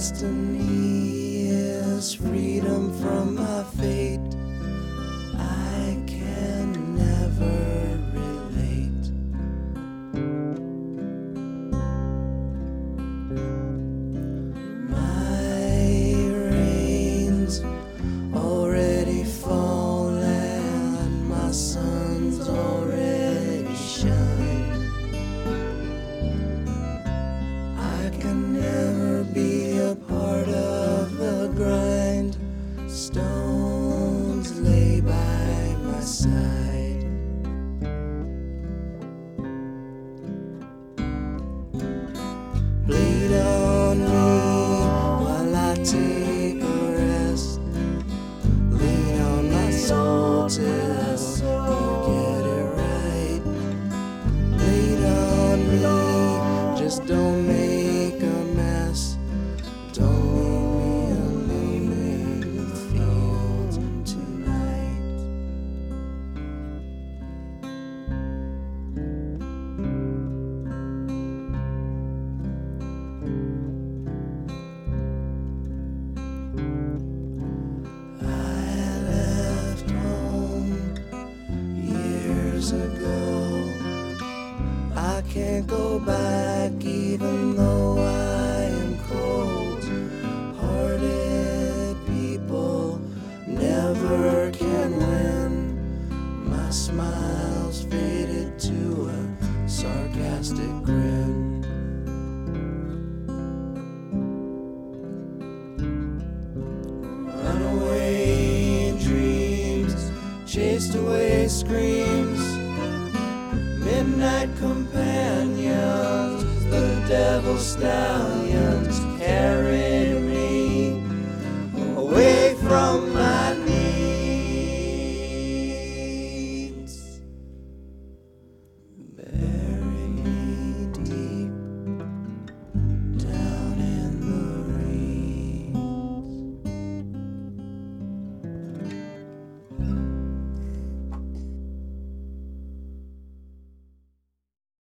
destiny is freedom from my fate. I can never relate. My rain's already fallen, my sun's already shine. I can never be a part of the grind. Stones lay by my side. Bleed on me while I take a rest. Lean on my soul till you get it right. Bleed on me, just don't make a mess. Don't leave me alone in the fields tonight. I left home years ago. I can't go back even though I am cold. Hearted people never can win. My smile's faded to a sarcastic grin. Runaway dreams, chased away screams, midnight companions, the devil's stallion.